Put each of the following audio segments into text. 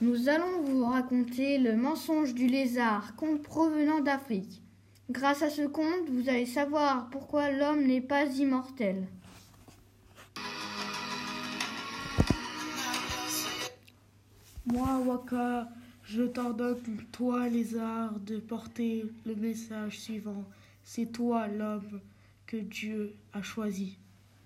Nous allons vous raconter le mensonge du lézard, conte provenant d'Afrique. Grâce à ce conte, vous allez savoir pourquoi l'homme n'est pas immortel. Moi, Waka, je t'ordonne, toi, lézard, de porter le message suivant. C'est toi, l'homme, que Dieu a choisi.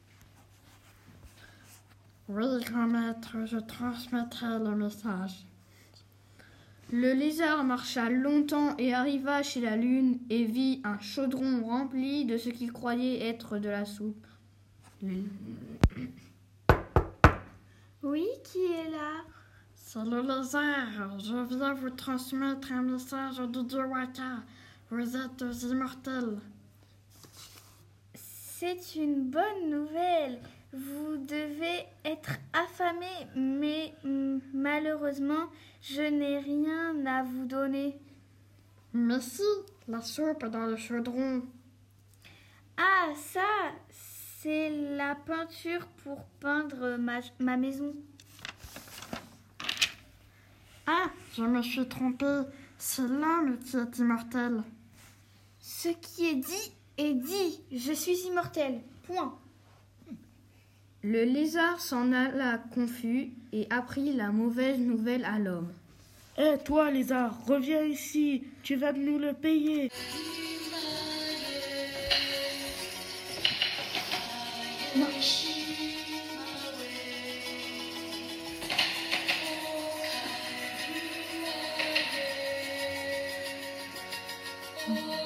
Oui, grand maître, je transmettrai le message. Le lézard marcha longtemps et arriva chez la lune et vit un chaudron rempli de ce qu'il croyait être de la soupe. Oui, qui est là? C'est le lézard. Je viens vous transmettre un message du dieu Waka. Vous êtes immortels. C'est une bonne nouvelle. Vous devez être affamé, mais malheureusement, je n'ai rien à vous donner. Mais si, la soupe est dans le chaudron. Ah, ça, c'est la peinture pour peindre ma maison. Ah, je me suis trompée. C'est l'homme qui est immortel. Ce qui est dit est dit. Je suis immortel. Point. Le lézard s'en alla confus et apprit la mauvaise nouvelle à l'homme. Hé, toi, lézard, reviens ici. Tu vas nous le payer. Non.